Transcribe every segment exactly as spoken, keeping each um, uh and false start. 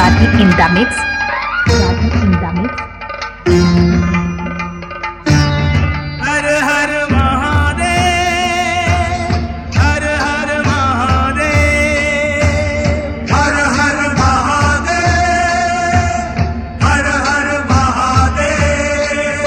Radhi in the mix. Radhi in the mix. हर हर महादेव, हर हर महादेव, हर हर महादेव, हर हर महादेव।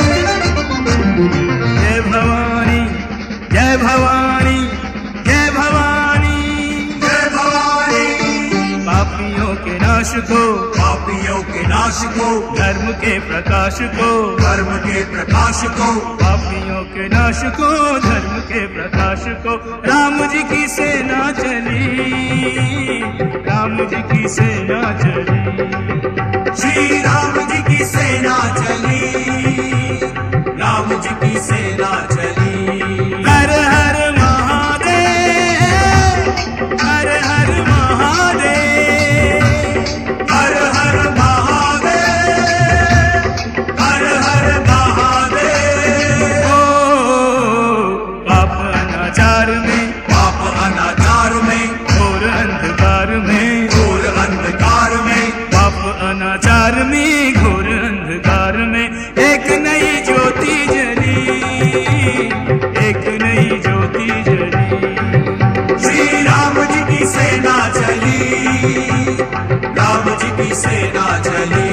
जय भवानी, जय भवानी, जय भवानी, जय भवानी। पापियों के नाश को, पापियों के नाश को, धर्म के प्रकाश को, धर्म के प्रकाश को, पापियों के नाश को, धर्म के प्रकाश को। राम जी की सेना चली, राम जी की सेना चली, श्री राम जी की सेना चली, राम जी की सेना चली। हर हर महादेव, हर हर महादेव, हर हर महादेव, हर हर महादेव। ओ पाप अनाचार में, पाप अनाचार में, घोर अंधकार में, घोर अंधकार में, पाप अनाचार में, घोर अंधकार में एक नई ज्योति जली, एक नई ज्योति जली। श्री राम जी की सेना चली, राम जी की सेना चली।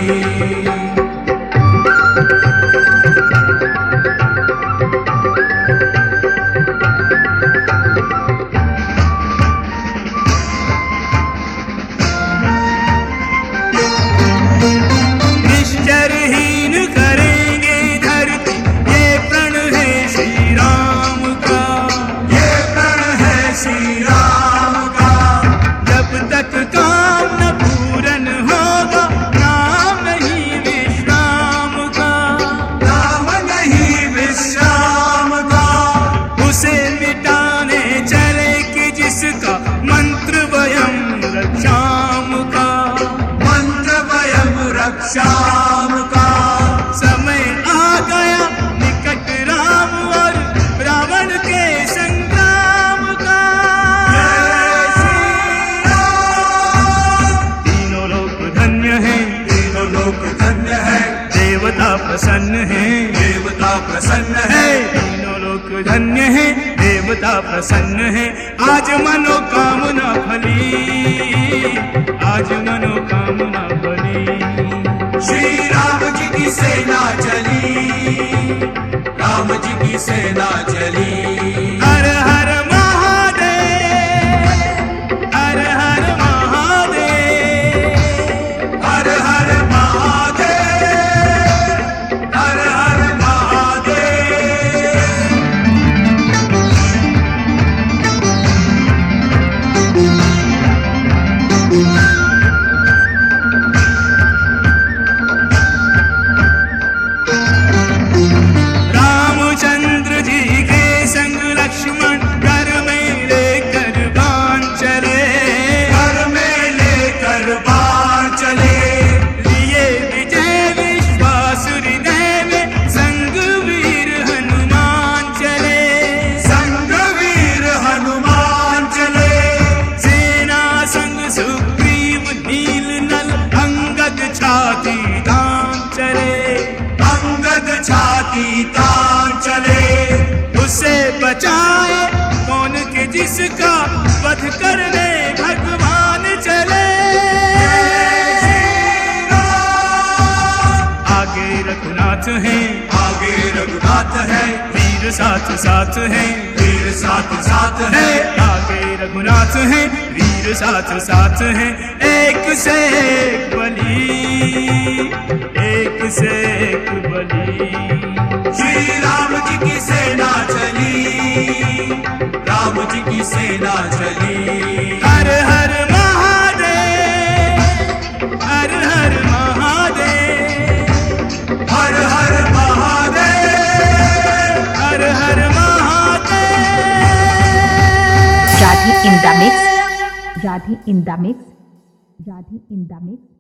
निश्चरहीन करेंगे धरती, ये प्रण है श्री राम का, ये प्रण है श्री राम का। जब तक काम न पूरन होगा, नाम नहीं विश्राम का, नाम नहीं विश्राम का। उसे मिटाने चले कि जिसका मंत्र वयम रक्षाम का, मंत्र वयम रक्षाम का। समय आ गया निकट राम और रावण के संग्राम का। जय श्री राम। तीनों लोक धन्य हैं, तीनों लोक धन्य है, देवता प्रसन्न हैं, देवता प्रसन्न है है। तीनों लोक धन्य हैं, देवता प्रसन्न हैं। आज मनोकामना फली, आज मनोकामना फली। श्री राम जी की सेना चली, राम जी की सेना चली। हर हर महादेव, हर हर महादेव, हर हर महादेव, हर हर महादेव। रामचंद्र जी के संग लक्ष्मण घर में लेकर बाण चले, घर में लेकर बाण चले, लिए विजय विश्वासुर देव, संग वीर हनुमान चले, संग वीर हनुमान चले। सेना संग सुग्रीव नील नल अंगद छाती तान चले, अंगद छाती तान चले। उसे बचाए कौन के जिसका वध करने भगवान चले। आगे रघुनाथ हैं, आगे रघुनाथ है, वीर साथ साथ हैं, वीर साथ साथ है। आगे रघुनाथ हैं, वीर साथ साथ हैं। एक से एक बली, एक से एक बली। श्री राम जी की सेना चली, राम जी की सेना चली। हर हर महादेव, हर हर महादेव, हर हर महादेव, हर हर Mahadev. Radhi in the mix. Radhi in the mix. Radhi in the mix.